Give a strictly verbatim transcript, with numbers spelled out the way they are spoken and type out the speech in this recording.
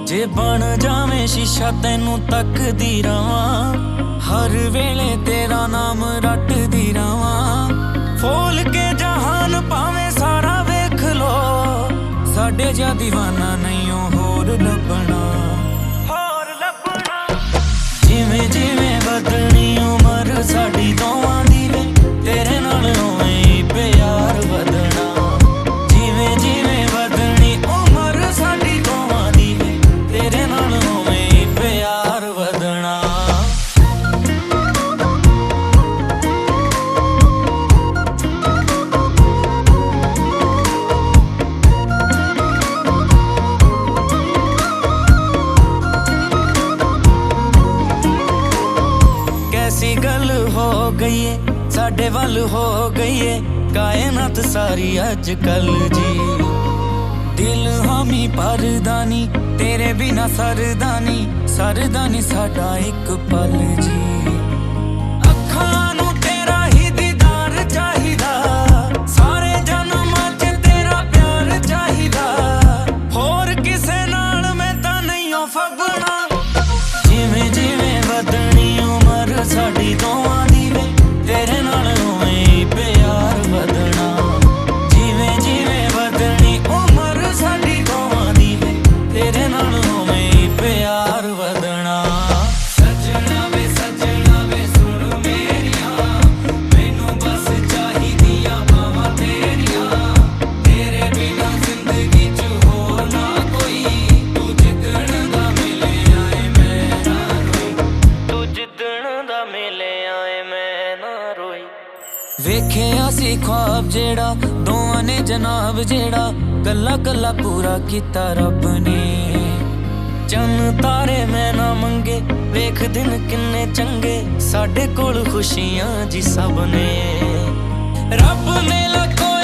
ਜੇ ਬਣ ਜਾਵੇਂ ਸ਼ੀਸ਼ਾ ਤੈਨੂੰ ਤੱਕਦੀ ਰਵਾਂ, ਹਰ ਵੇਲੇ ਤੇਰਾ ਨਾਮ ਰੱਟਦੀ ਰਵਾਂ। ਫੋਲ ਕੇ ਜਹਾਨ ਭਾਵੇਂ ਸਾਰਾ ਵੇਖ ਲੋ, ਸਾਡੇ ਜਿਹਾ ਦੀਵਾਨਾ ਨਹੀਂ ਓ ਹੋਰ ਲੱਭਣਾ, ਹੋਰ ਲੱਭਣਾ। ਜਿਵੇਂ ਜਿਵੇਂ ਵਧਣੀ ਉਮਰ ਸਾਡੀ ਦੋਵਾਂ ਦੀ ਵੇ, ਤੇਰੇ ਨਾਲ ਉਵੇਂ ਹੀ ਪਿਆਰ ਵਧਣਾ। ਜਿਵੇਂ ਜਿਵੇਂ ਵਧਣੀ ਉਮਰ ਸਾਡੀ ਦੋਵਾਂ ਦੀ ਵੇ, ਤੇਰੇ ਨਾਲ ਉਵੇਂ ਹੀ ਪਿਆਰ ਵਧਣਾ। कैसी गल हो गई है साडे वल हो गई है कायनात सारी अजकल जी। दिल हामी परदानी तेरे बिना सरदानी, सरदानी साडा एक पल जी। अखां नूं तेरा ही दीदार चाहिदा, सारे जन्मां च तेरा प्यार चाहिदा, होर किसे नाल मैं तां नहीं ओ फगना। जिवें जिवें वधनी उमर साडी दोवां दी वे, तेरे नाल उवें ही प्यार वधना। जिवें जिवें वधनी उमर साडी दोवां दी वे, तेरे नाल उवें ही प्यार वधना। सजना वे सजना वे सुन मेरिया, मैनू बस चाहिदियां बावां तेरियां, तेरे बिना जिंदगी च होर ना कोई। तू जिदण दा मिले आए मैं ना रोई, तू जिदण दा मिले आए मैं ना रोई। ਵੇਖਿਆ ਸੀ ख्वाब जेड़ा ਦੋਵਾਂ ਨੇ ਜਨਾਬ, ਜਿਹੜਾ ਕੱਲਾ ਕੱਲਾ ਪੂਰਾ ਕੀਤਾ ਰੱਬ ਨੇ। ਚੰਨ ਤਾਰੇ ਮੈਂ ਨਾ ਮੰਗੇ, ਵੇਖ ਦਿਨ ਕਿੰਨੇ ਚੰਗੇ, ਸਾਡੇ ਕੋਲ ਖੁਸ਼ੀਆਂ ਜੀ ਸਭ ਨੇ। ਰੱਬ ਨੇ ਲੱਖੋਂ